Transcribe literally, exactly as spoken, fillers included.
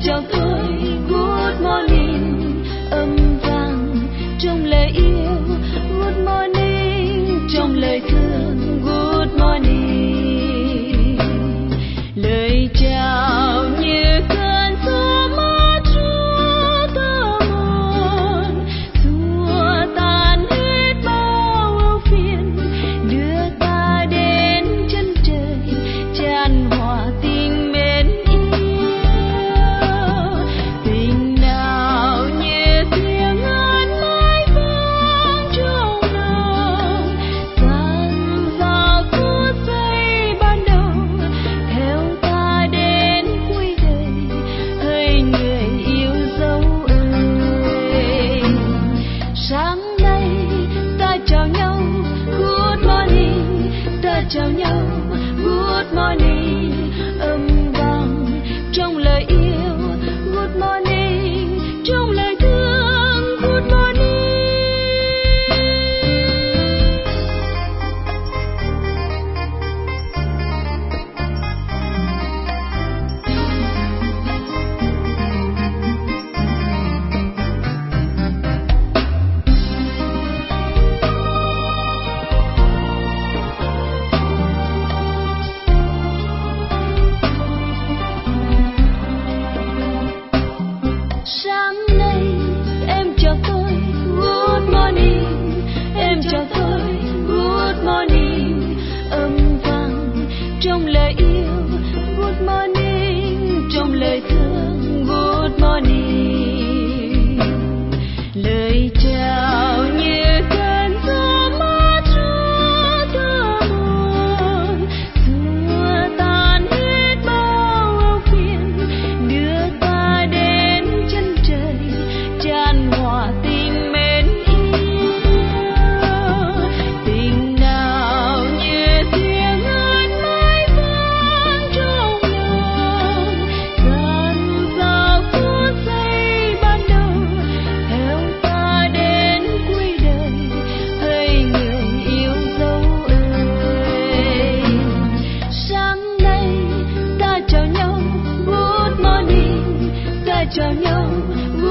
chào tôi good morning, âm vang trong lời yêu good morning, trong lời thương good morning, lời chào như cơn gió mát trưa thơ mộng, xua tan hết bao ưu phiền, đưa ta đến chân trời tràn hòa tình mến yêu. Tình nào như tiếng ân mãi vang trong lòng, dang dao phút giây ban đầu, theo ta đến cuối đời. Hỡi người yêu dấu ơi, sáng nay ta chào nhau good morning, ta chào nhau good morning, âm vang trong lời yêu good morning, trong lời thương good morning. Sáng nay em chào tôi good morning, em chào tôi good morning, âm vang trong lời yêu good morning, trong lời thương good morning, lời chào như cơn gió mát trưa thơ mộng, xua tan hết bao ưu phiền, đưa ta đến chân trời tràn hòa tình mến yêu. Tình nào như tiếng ân mãi vang trong lòng, dang dao phút giây ban đầu, theo ta đến cuối đời. Hỡi người yêu dấu ơi, sáng nay ta chào nhau good morning, ta chào nhau